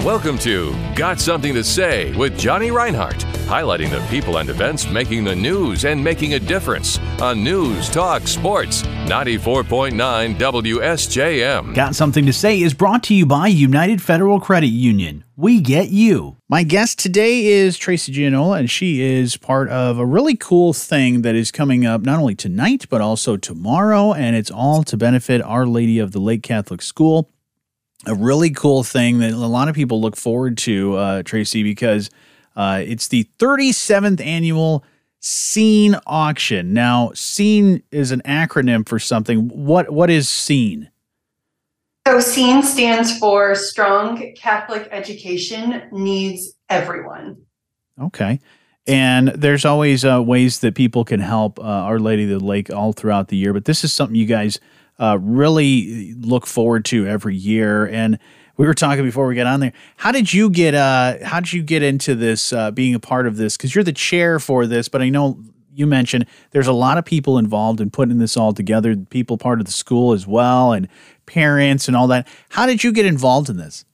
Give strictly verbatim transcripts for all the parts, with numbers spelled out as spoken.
Welcome to Got Something to Say with Johnny Reinhardt, highlighting the people and events making the news and making a difference on News Talk Sports ninety-four point nine W S J M. Got Something to Say is brought to you by United Federal Credit Union. We get you. My guest today is Tracy Gianola, and she is part of a really cool thing that is coming up not only tonight, but also tomorrow, and it's all to benefit Our Lady of the Lake Catholic School. A really cool thing that a lot of people look forward to, uh, Tracy, because uh, it's the thirty-seventh annual SCENE auction. Now, SCENE is an acronym for something. What What is SCENE? So SCENE stands for Strong Catholic Education Needs Everyone. Okay. And there's always uh, ways that people can help uh, Our Lady of the Lake all throughout the year, but this is something you guys Uh, really look forward to every year. And we were talking before we got on there. How did you get? Uh, how did you get into this? Uh, being a part of this, because you're the chair for this. But I know you mentioned there's a lot of people involved in putting this all together. People part of the school as well, and parents and all that. How did you get involved in this?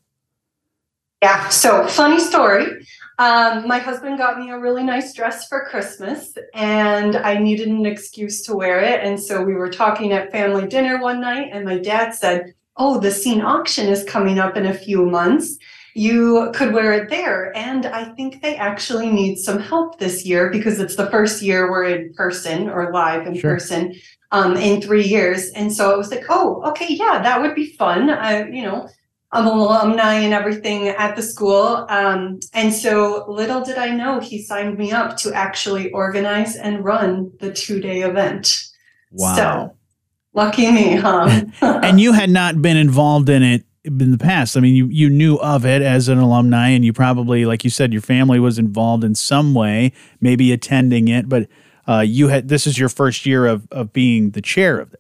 Yeah. So funny story. Um, my husband got me a really nice dress for Christmas, and I needed an excuse to wear it. And so we were talking at family dinner one night, and my dad said, "Oh, the SCENE auction is coming up in a few months. You could wear it there. And I think they actually need some help this year because it's the first year we're in person or live in Sure. person um, in three years." And so I was like, "Oh, okay, yeah, that would be fun. I, you know, I'm an alumni and everything at the school." Um, and so little did I know he signed me up to actually organize and run the two-day event. Wow. So lucky me, huh? And you had not been involved in it in the past. I mean, you, you knew of it as an alumni, and you probably, like you said, your family was involved in some way, maybe attending it, but uh, you had, this is your first year of, of being the chair of it.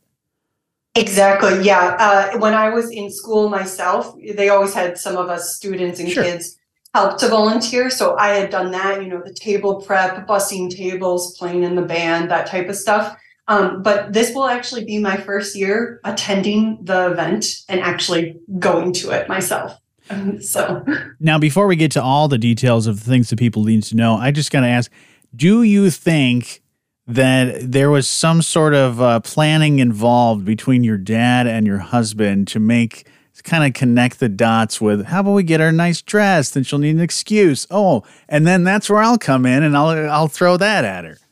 Exactly. Yeah. Uh, when I was in school myself, they always had some of us students and Sure. kids help to volunteer. So I had done that, you know, the table prep, bussing tables, playing in the band, that type of stuff. Um, but this will actually be my first year attending the event and actually going to it myself. So Now, before we get to all the details of the things that people need to know, I just got to ask, do you think that there was some sort of uh, planning involved between your dad and your husband to make kind of connect the dots with, how about we get her a nice dress? Then she'll need an excuse. Oh, and then that's where I'll come in and I'll I'll throw that at her.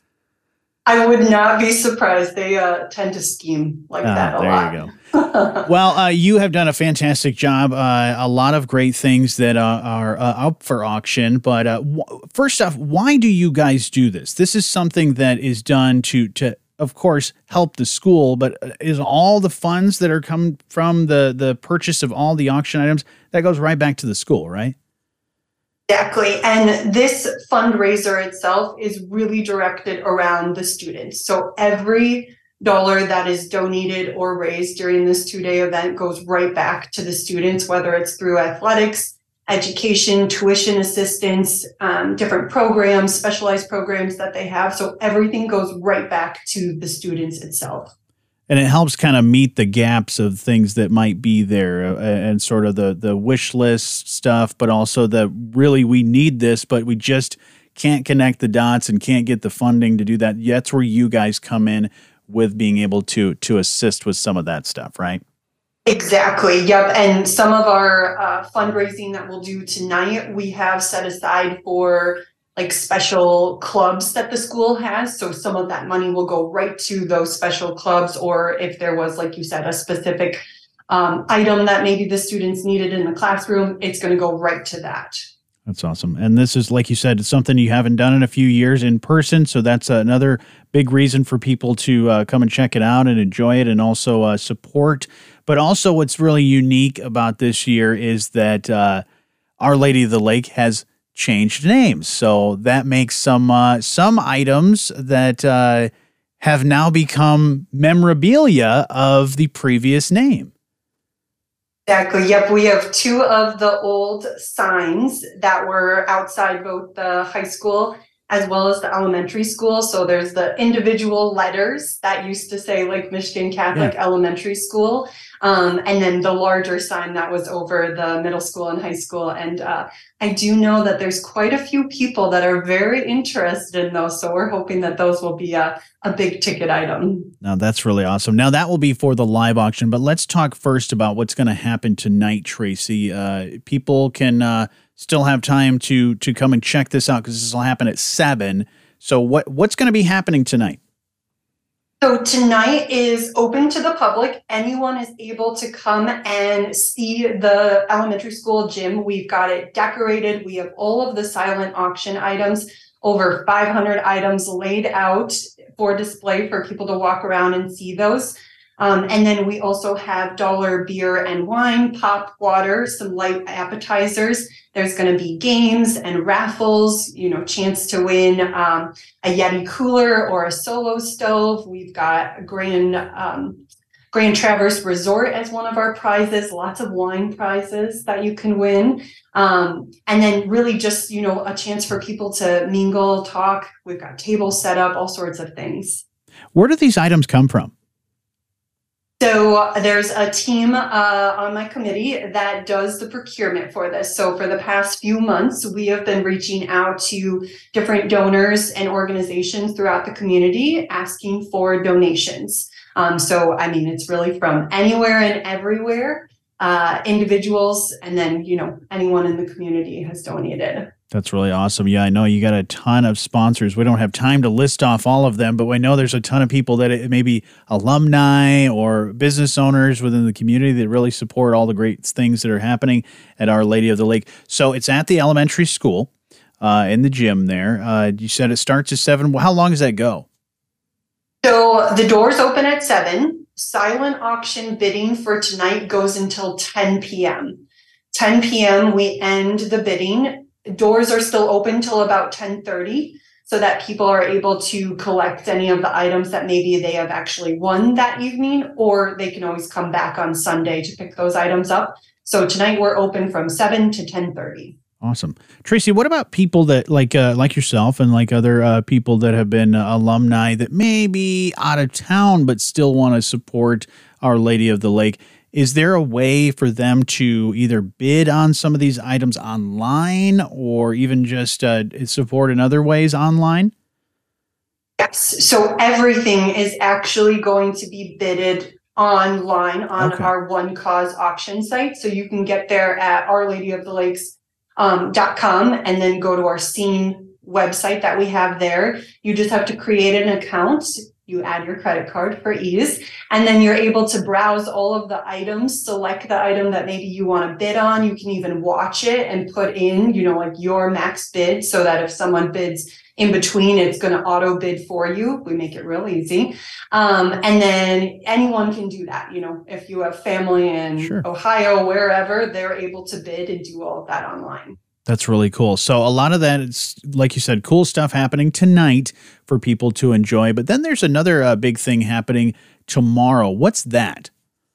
I would not be surprised. They uh, tend to scheme like Ah, that a there lot. you go. Well, uh, you have done a fantastic job. Uh, a lot of great things that uh, are uh, up for auction. But uh, w- first off, why do you guys do this? This is something that is done to, to of course, help the school. But is all the funds that are coming from the, the purchase of all the auction items, that goes right back to the school, right? Exactly. And this fundraiser itself is really directed around the students. So every dollar that is donated or raised during this two-day event goes right back to the students, whether it's through athletics, education, tuition assistance, um, different programs, specialized programs that they have. So everything goes right back to the students itself. And it helps kind of meet the gaps of things that might be there uh, and sort of the, the wish list stuff, but also the really we need this, but we just can't connect the dots and can't get the funding to do that. That's where you guys come in with being able to to assist with some of that stuff, right? Exactly. Yep. And some of our uh, fundraising that we'll do tonight, we have set aside for like special clubs that the school has. So some of that money will go right to those special clubs, or if there was, like you said, a specific um, item that maybe the students needed in the classroom, it's going to go right to that. That's awesome. And this is, like you said, it's something you haven't done in a few years in person. So that's another big reason for people to uh, come and check it out and enjoy it and also uh, support. But also what's really unique about this year is that uh, Our Lady of the Lake has changed names. So that makes some uh, some items that uh, have now become memorabilia of the previous name. Exactly. Yep. We have two of the old signs that were outside both the high school as well as the elementary school. So there's the individual letters that used to say Lake Michigan Catholic Yeah. Elementary School. Um, and then the larger sign that was over the middle school and high school. And uh, I do know that there's quite a few people that are very interested in those. So we're hoping that those will be a, a big ticket item. Now, that's really awesome. Now, that will be for the live auction, but let's talk first about what's going to happen tonight, Tracy. Uh, people can uh, still have time to to come and check this out because this will happen at seven. So what what's going to be happening tonight? So tonight is open to the public. Anyone is able to come and see the elementary school gym. We've got it decorated. We have all of the silent auction items, over five hundred items laid out for display for people to walk around and see those. Um, and then we also have dollar beer and wine, pop, water, some light appetizers. There's going to be games and raffles, you know, chance to win um, a Yeti cooler or a Solo stove. We've got Grand um, Grand Traverse Resort as one of our prizes, lots of wine prizes that you can win. Um, and then really just, you know, a chance for people to mingle, talk. We've got tables set up, all sorts of things. Where do these items come from? So uh, there's a team uh, on my committee that does the procurement for this. So for the past few months, we have been reaching out to different donors and organizations throughout the community asking for donations. Um, so, I mean, it's really from anywhere and everywhere, uh, individuals, and then, you know, anyone in the community has donated. That's really awesome. Yeah, I know you got a ton of sponsors. We don't have time to list off all of them, but we know there's a ton of people that it may be alumni or business owners within the community that really support all the great things that are happening at Our Lady of the Lake. So it's at the elementary school uh, in the gym there. Uh, you said it starts at seven. How long does that go? So the doors open at seven. Silent auction bidding for tonight goes until ten p.m. ten p.m. we end the bidding. Doors are still open till about ten thirty so that people are able to collect any of the items that maybe they have actually won that evening, or they can always come back on Sunday to pick those items up. So tonight we're open from seven to ten thirty. Awesome. Tracy, what about people that like uh, like yourself and like other uh, people that have been uh, alumni that may be out of town but still want to support Our Lady of the Lake? Is there a way for them to either bid on some of these items online or even just uh, support in other ways online? Yes. So everything is actually going to be bidded online on Okay. our One Cause auction site. So you can get there at our lady of the lakes dot com and then go to our scene website that we have there. You just have to create an account. You add your credit card for ease, and then you're able to browse all of the items, select the item that maybe you want to bid on. You can even watch it and put in, you know, like your max bid so that if someone bids in between, it's going to auto bid for you. We make it real easy. Um, and then anyone can do that. You know, if you have family in Sure. Ohio, wherever, they're able to bid and do all of that online. That's really cool. So a lot of that is, like you said, cool stuff happening tonight for people to enjoy. But then there's another uh, big thing happening tomorrow. What's that?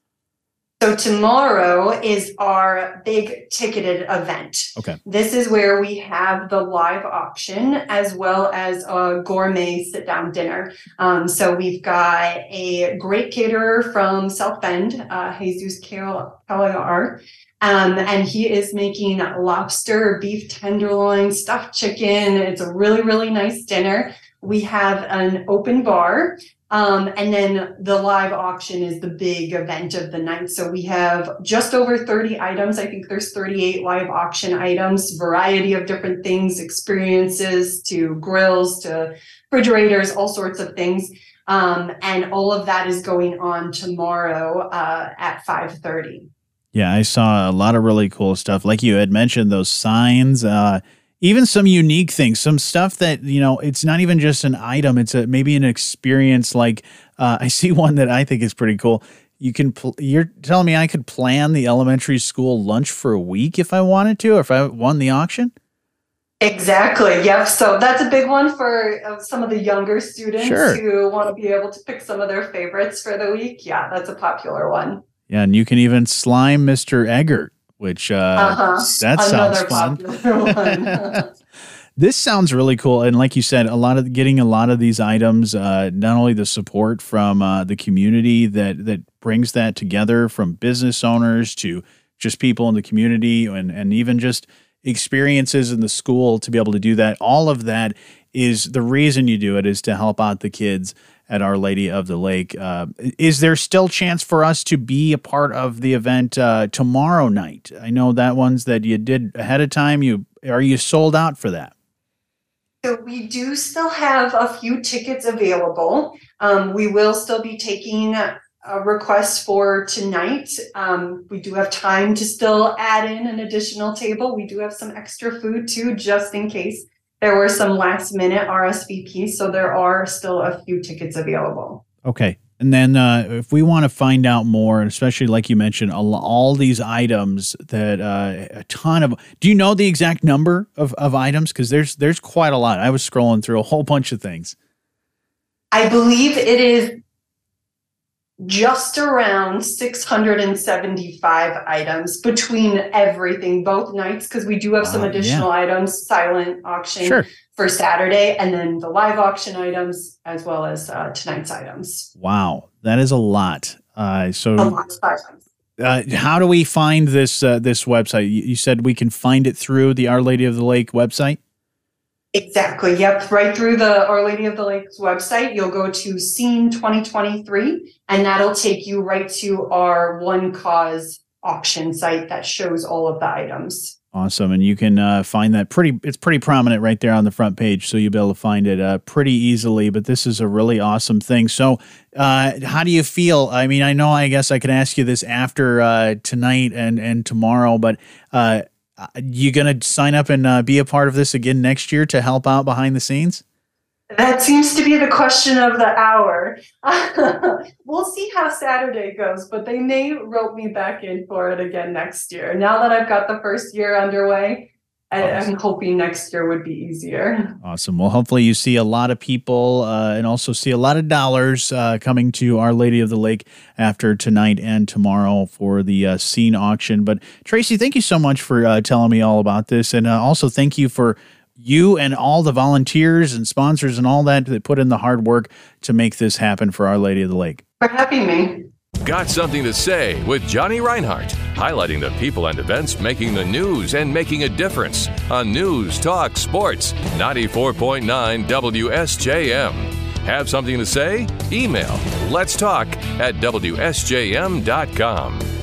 So tomorrow is our big ticketed event. Okay. This is where we have the live auction as well as a gourmet sit-down dinner. Um, so we've got a great caterer from South Bend, uh, Jesus Calar. Um, and he is making lobster, beef tenderloin, stuffed chicken. It's a really, really nice dinner. We have an open bar. Um, and then the live auction is the big event of the night. So we have just over thirty items. I think there's thirty-eight live auction items, variety of different things, experiences to grills to refrigerators, all sorts of things. Um, and all of that is going on tomorrow uh, at five thirty. Yeah, I saw a lot of really cool stuff. Like you had mentioned, those signs, uh, even some unique things, some stuff that, you know, it's not even just an item. It's a, maybe an experience. Like uh, I see one that I think is pretty cool. You can, pl- you're telling me I could plan the elementary school lunch for a week if I wanted to, or if I won the auction? Exactly. Yep. So that's a big one for uh, some of the younger students Sure. who want to be able to pick some of their favorites for the week. Yeah, that's a popular one. Yeah, and you can even slime Mister Eggert, which uh, Uh-huh. that sounds Another fun. popular one. This sounds really cool. And like you said, a lot of getting a lot of these items, uh, not only the support from uh, the community that that brings that together, from business owners to just people in the community, and, and even just experiences in the school to be able to do that. All of that is the reason you do it, is to help out the kids at Our Lady of the Lake. Uh, is there still chance for us to be a part of the event uh, tomorrow night? I know that one's that you did ahead of time. You are you sold out for that? So we do still have a few tickets available. Um, we will still be taking a request for tonight. Um, we do have time to still add in an additional table. We do have some extra food too, just in case there were some last minute R S V Ps. So there are still a few tickets available. Okay. And then uh, if we want to find out more, especially like you mentioned, all, all these items that uh, a ton of, do you know the exact number of, of items? Because there's there's quite a lot. I was scrolling through a whole bunch of things. I believe it is just around six hundred seventy-five items between everything, both nights, because we do have some Wow, additional yeah. items, silent auction Sure. for Saturday, and then the live auction items, as well as uh, tonight's items. Wow, that is a lot. Uh, so A lot of items. uh, how do we find this uh, this website? You, you said we can find it through the Our Lady of the Lake website? Exactly. Yep. Right through the Our Lady of the Lake's website, you'll go to Scene twenty twenty-three, and that'll take you right to our One Cause auction site that shows all of the items. Awesome. And you can uh, find that pretty, it's pretty prominent right there on the front page. So you'll be able to find it uh, pretty easily, but this is a really awesome thing. So uh, how do you feel? I mean, I know, I guess I could ask you this after uh, tonight and, and tomorrow, but uh, you going to sign up and uh, be a part of this again next year to help out behind the scenes? That seems to be the question of the hour. We'll see how Saturday goes, but they may rope me back in for it again next year. Now that I've got the first year underway, I, Awesome. I'm hoping next year would be easier. Awesome. Well, hopefully you see a lot of people uh, and also see a lot of dollars uh, coming to Our Lady of the Lake after tonight and tomorrow for the uh, scene auction. But Tracy, thank you so much for uh, telling me all about this. And uh, also thank you for you and all the volunteers and sponsors and all that that put in the hard work to make this happen for Our Lady of the Lake. For having me. Got something to say with Johnny Reinhardt, highlighting the people and events making the news and making a difference on News Talk Sports ninety-four point nine W S J M. Have something to say? Email letstalk at W S J M dot com.